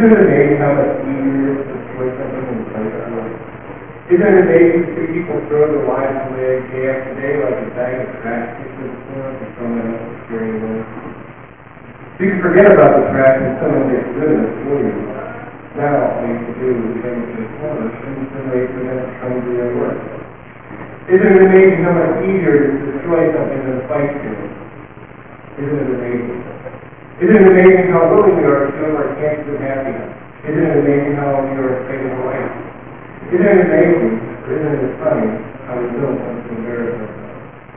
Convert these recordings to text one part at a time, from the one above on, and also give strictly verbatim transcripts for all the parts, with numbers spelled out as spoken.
Isn't it amazing how much easier it is to destroy something in place of it? Isn't it amazing to see people throw their lives away day after day like a bag of trash gets to the floor and someone else is carrying away? You can forget about the trash and someone gets rid of it for you. Now all you have to do is bring it to the corner and then wait for them to come do their work. Isn't it amazing how much easier it is to destroy something than to fight for it? Isn't it amazing? Isn't it amazing how willing we are to show our chances of happiness? Isn't it amazing how we are afraid of life? Isn't it amazing, or isn't it funny, how we don't want to embarrass ourselves?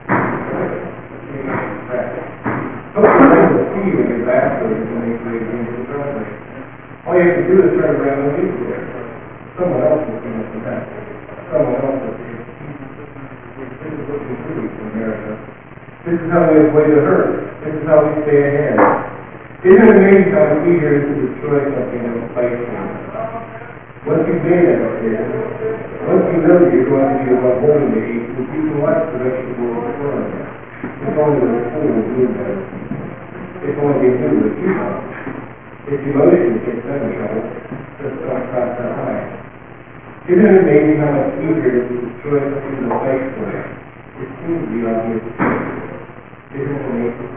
Someone will see you in your bathroom when they create you into the driveway. All you have to do is turn around and leave you there. Someone else will see what's the back. Someone else will see it. This is what we do in America. This is how we avoid the hurt. This is how we stay ahead. Isn't it amazing how much easier it is to destroy something than to fight for it? Once you've made that decision, once you know that you're going to be above holding the heat, you can watch the vegetables burn. It's only the fool who do that. It's only they do what you know. If emotions get them in trouble, just don't cross that line. Isn't it amazing how much easier it is to destroy something than to fight for it? It seems to be obvious. Isn't it amazing?